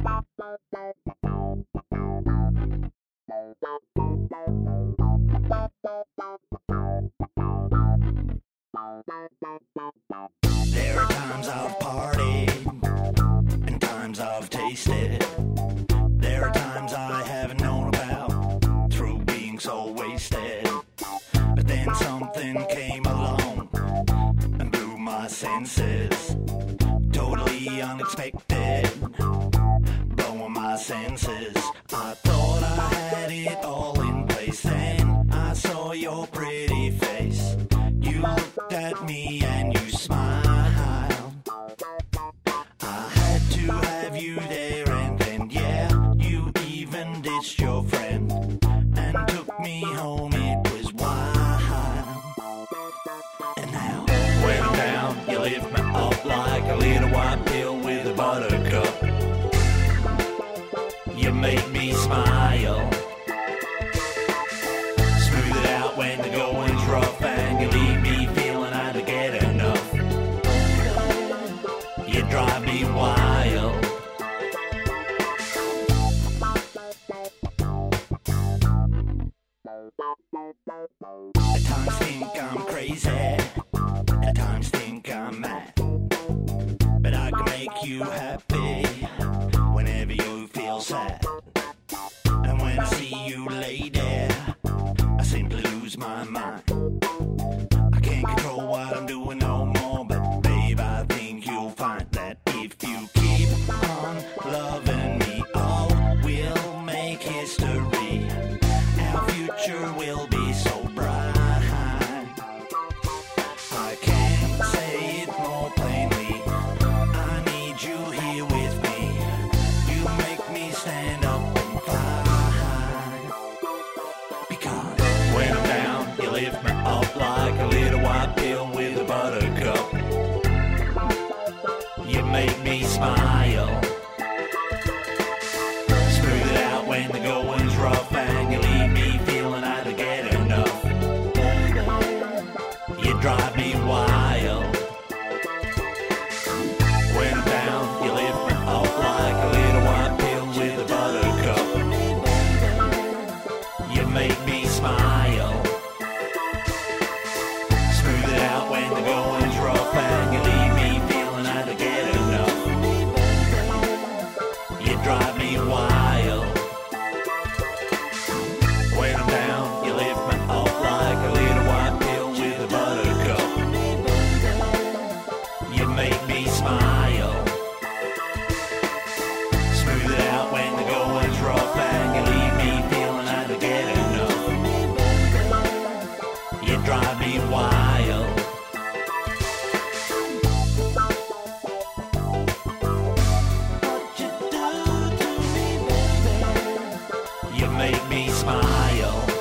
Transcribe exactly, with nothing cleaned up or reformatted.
There are times I've partied and times I've tasted. There are times I haven't known about through being so wasted. But then something came along and blew my senses. Totally unexpected, blowing my senses. I thought I had it all in place. Then I saw your pretty face. You looked at me and you smiled. I had to have you there, and then yeah, you even ditched your friend and took me home. It was wild. And now when I'm down, you lift me up like a little white pill with a buttercup. You make me smile. Smooth it out when the going's rough, and you leave me feeling I don't get enough. You drive me wild. At times think I'm crazy, at times think I'm mad, but I can make you happy whenever you feel sad. And when I see you lay there, I simply lose my mind. I can't control what I'm doing no more, but babe, I think you'll find that if you keep on loving me, oh, we'll make history. Our future will be so bright. I can't say it more plainly. I need you here with me. You make me stand up and fly. Because when I'm down, you lift me up like a little white pill with a buttercup. You make me smile. Smooth it out when the going's rough, and you leave me feeling I don't get enough. You drive me wild. When I'm down, you lift me up like a little white pill with a buttercup. You make me smile. Smooth it out when the going's rough, and you leave me feeling I don't get enough. You drive me wild. When I'm down, you lift me up like a little white pill with a buttercup. You make me smile. Smooth it out when the going's rough, and you leave me feeling I don't get enough. You drive me wild. What you do to me, baby? You make me smile.